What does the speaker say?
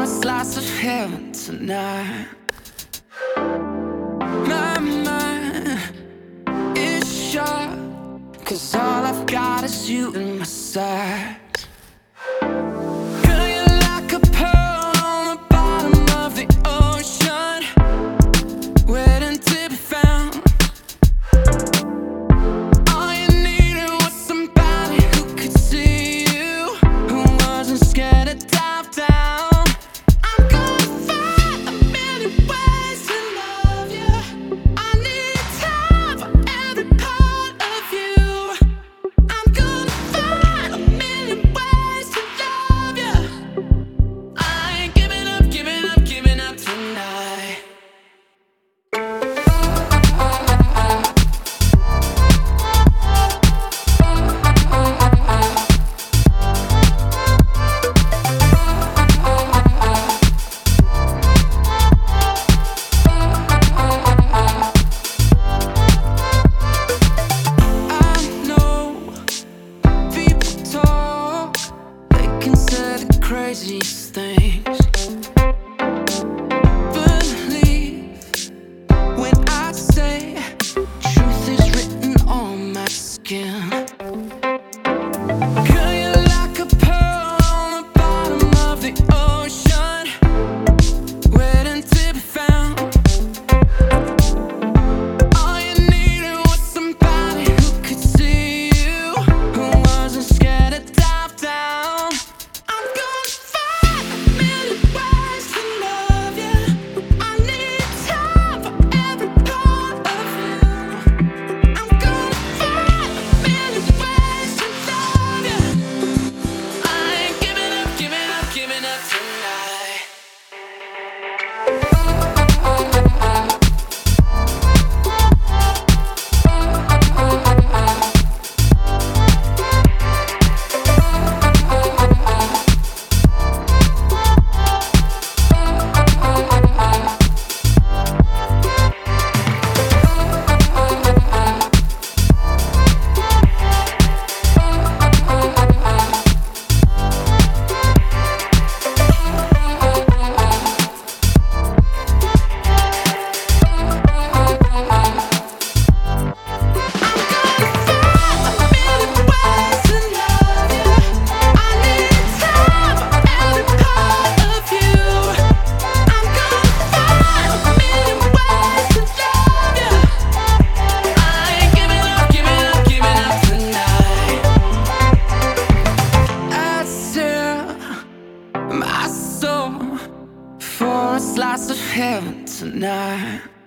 a slice of heaven tonight. My mind is shut, 'cause all I've got is you in my sight. Girl, you're like a pearl on the bottom of the ocean, waiting to be found. All you needed was somebody who could see you, who wasn't scared to dive down. I'm gonna find a million ways to love you. I need time for every part of you. I'm gonna find a million ways to love you. I ain't giving up, giving up, giving up tonight. I know people talk, they can say the craziest things. Believe when I say truth is written on my skin. Girl, you're like a pearl on the bottom of the ocean, waiting to be found. All you needed was somebody who could see you, who wasn't scared to dive down. I'm gonna find a million ways to love you. I need time for every part of you. I'm gonna find a million ways to love you. I ain't giving up, giving up, giving up tonight. My soul for a slice of heaven tonight.